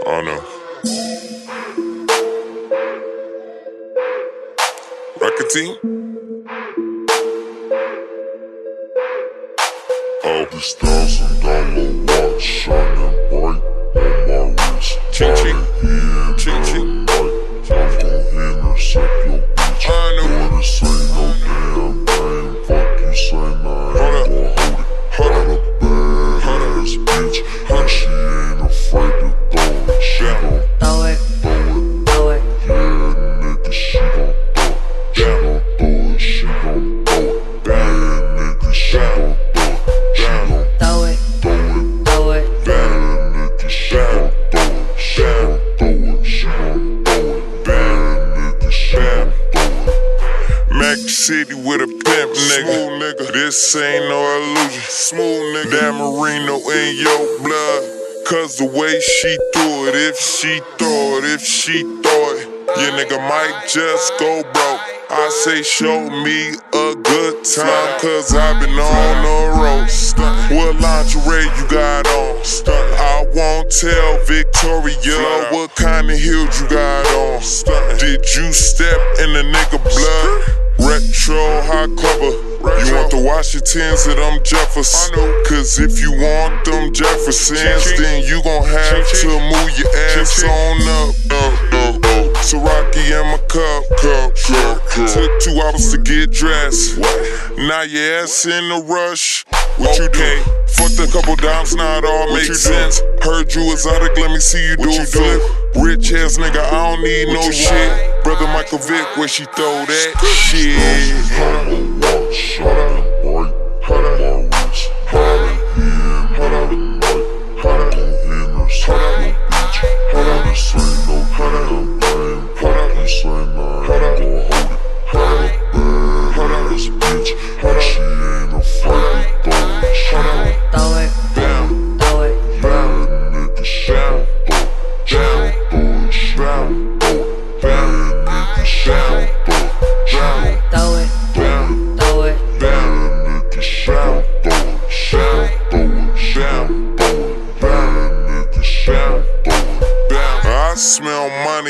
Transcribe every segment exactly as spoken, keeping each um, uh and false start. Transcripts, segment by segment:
Oh no. Record team? All this thousand dollar watch shining bright on my wrist. Ching ching, ching ching. I'm gon' intercept your bitch. I know. Boy, this ain't no damn thing. Fuck you say nah, I ain't gon' hold it. Hold Got a bad ass bitch, and she ain't afraid to throw it. She gon' Throw it, throw it. throw it. Yeah, nigga, she gon' throw it. She gon' throw it. She gon' throw it. Bad nigga, she gon' throw it. She gon' Throw it, throw it. throw it. Bad nigga, she gon' throw it. She gon' throw it. She gon' throw it. Bad nigga, she gon' throw it. Mac City with a pimp nigga. Smooth nigga. This ain't no illusion. Smooth nigga. That Marino in your blood. Cause the way she threw it, if she throw it, if she throw it, your nigga might just go broke. I say show me a good time, cause I've been on the road. What lingerie you got on? I won't tell Victoria what kind of heels you got on. Did you step in the nigga blood? Retro hot clubber. You want the Washingtons or them Jeffersons? Cause if you want them Jeffersons, then you gon' have to move your ass on up. Soraki in my cup, cup, cup, cup. Took two hours to get dressed. Now your ass in a rush. What you do? Fucked a couple dimes, now it all makes sense. Heard you exotic, let me see you do a flip. Rich ass nigga, I don't need no shit. Brother Michael Vick, where she throw that shit? Shining bright on my wrist. Hotter in, hotter night. I'm gon' intercept your bitch. Boy, this ain't no damn thing. Fuck you say nah, I ain't gon' hold it. Got a bad ass bitch, and she ain't afraid to throw it. She gon' Throw it, throw it. bad nigga, she gon' throw it. She gon' throw it. She gon' throw it. Bad nigga, she gon' throw it. She gon' Throw it, throw it. bad nigga, she gon' throw it. She gon' throw it. She gon' throw it. Bad nigga, she gon' throw it. I smell money,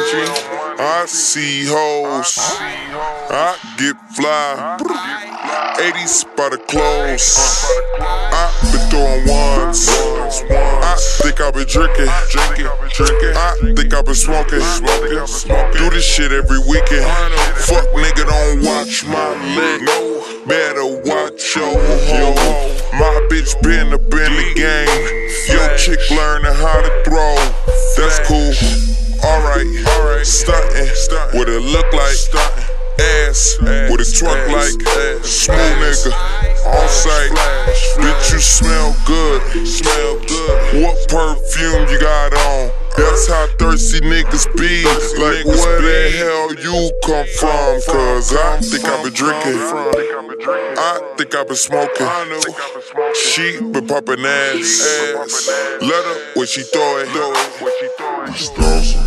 I see hoes, I get fly, eighties by the clothes. I been throwing ones, I think I been drinking, drinking, drinking. I think I been smoking, smoking, smoking. Do this shit every weekend. Fuck nigga, don't watch my leg. Better watch your hoe. My bitch been up in the game. Yo chick learning how to throw. That's cool. Alright, alright. Stuntin', what it look like. Ass, what it twerk like. Smooth nigga, on sight. Bitch, you smell good. Smell good. What perfume you got on? That's how thirsty niggas be. Like where the hell you come from? Cause I think I been drinking, I think I been smoking. She been poppin' ass. Let her when she throw it. This thousand